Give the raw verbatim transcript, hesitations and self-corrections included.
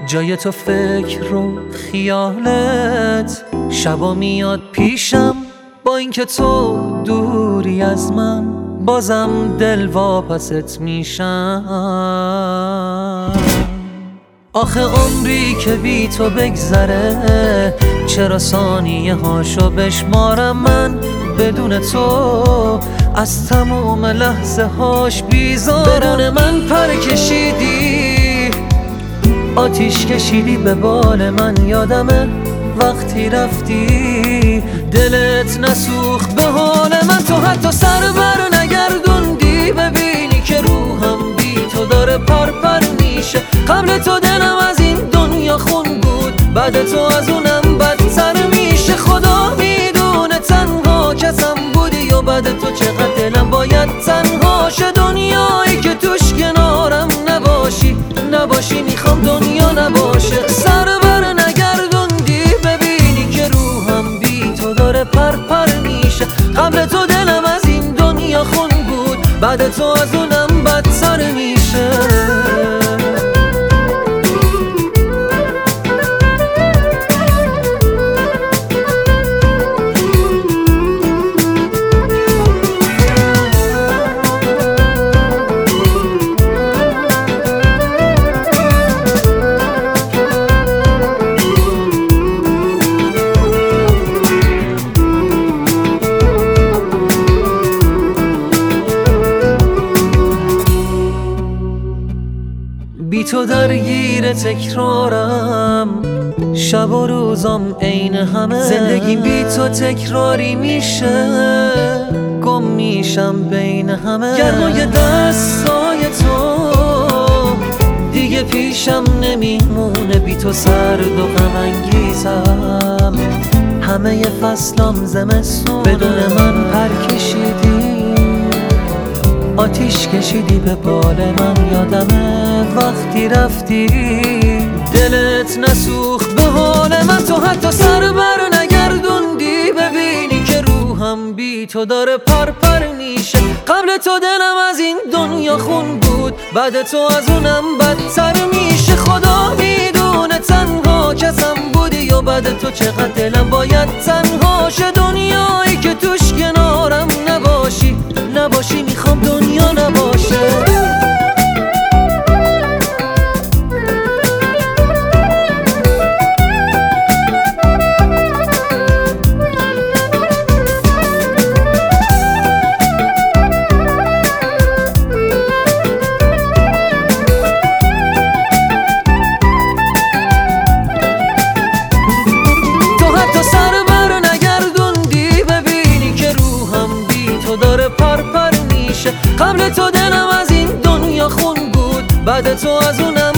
جای تو فکر و خیالت شبا میاد پیشم، با اینکه تو دوری از من بازم دل واپست میشم. آخه عمری که بی تو بگذره چرا ثانیه هاشو بشمارم من بدون تو از تمام لحظه هاش بیزارم. بدون من پر کشیدی، آتیش کشیدی به بال من، یادمه وقتی رفتی دلت نسوخت به حال من. تو حتی سر بر نگردوندی ببینی که روحم بی تو داره پر پر میشه. قبل تو دلم از این دنیا خون بود، بعد تو از اونم بدتر میشه. خدا میدونه تنها کسم بودی و بعد تو چقدر دلم باید تنها شه. دنیایی که توش کنارم نباشی نباشی میخوام دنیا نباشه. سر بر نگردوندی ببینی که روحم بی تو داره پر پر میشه. قبل تو دلم از این دنیا خون بود، بعد تو از اونم بدتر میشه. بی تو درگیر تکرارم، شب و روزم عین همه. زندگی بی تو تکراری میشه، گم میشم بین همه. گرمای دستای تو دیگه پیشم نمیمونه، بی تو سرد و غم انگیزم. همه فصلام زمستونه، بدون من پر کشیدی، آتیش کشیدی به بال من. یادمه وقتی رفتی دلت نسوخت به حال من. تو حتی سر بر نگردوندی ببینی که روحم بی تو داره پر پر میشه. قبل تو دلم از این دنیا خون بود، بعد تو از اونم بدتر میشه. خدا میدونه تنها کسم بودی و بعد تو چقدر دلم باید تنها شه. دنیایی که توش کنارم نباشی نباشی میخوام دنیا نباشه. قبل تو دلم از این دنیا خون بود، بعد تو از اونم